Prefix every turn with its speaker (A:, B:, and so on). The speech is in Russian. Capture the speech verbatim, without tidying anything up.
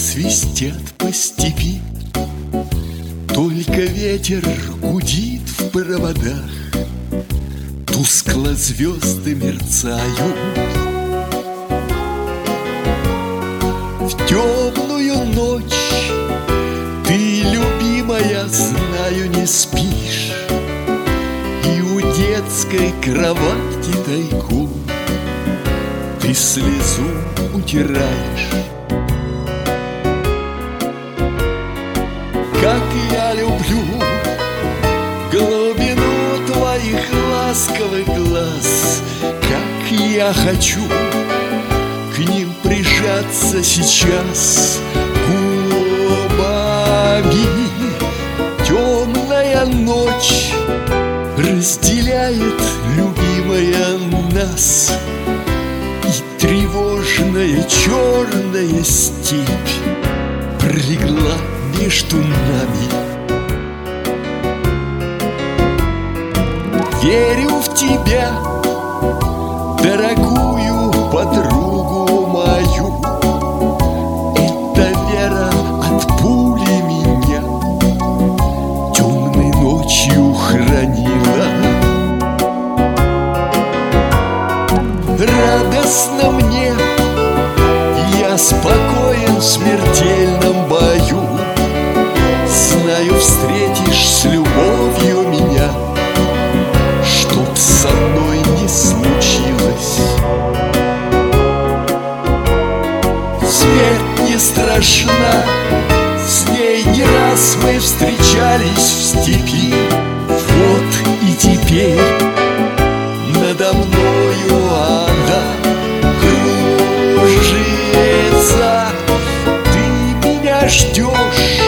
A: свистят по степи, только ветер гудит в проводах, тускло звезды мерцают. В темную ночь ты, любимая, знаю, не спишь, и у детской кроватки тайком ты слезу утираешь. Как я люблю глубину твоих ласковых глаз, как я хочу к ним прижаться сейчас губами. Темная ночь разделяет, любимая, нас, и тревожная черная степь пролегла между нами. Верю в тебя, дорогую подругу мою. Эта вера от пули меня темной ночью хранила. Радостно мне, я спокоен в смертельном бою. Знаю, встретишь с любовью меня, чтоб со мной не случилось. Смерть не страшна, с ней не раз мы встречались в степи. Вот и теперь надо мною она кружится. Ты меня ждешь,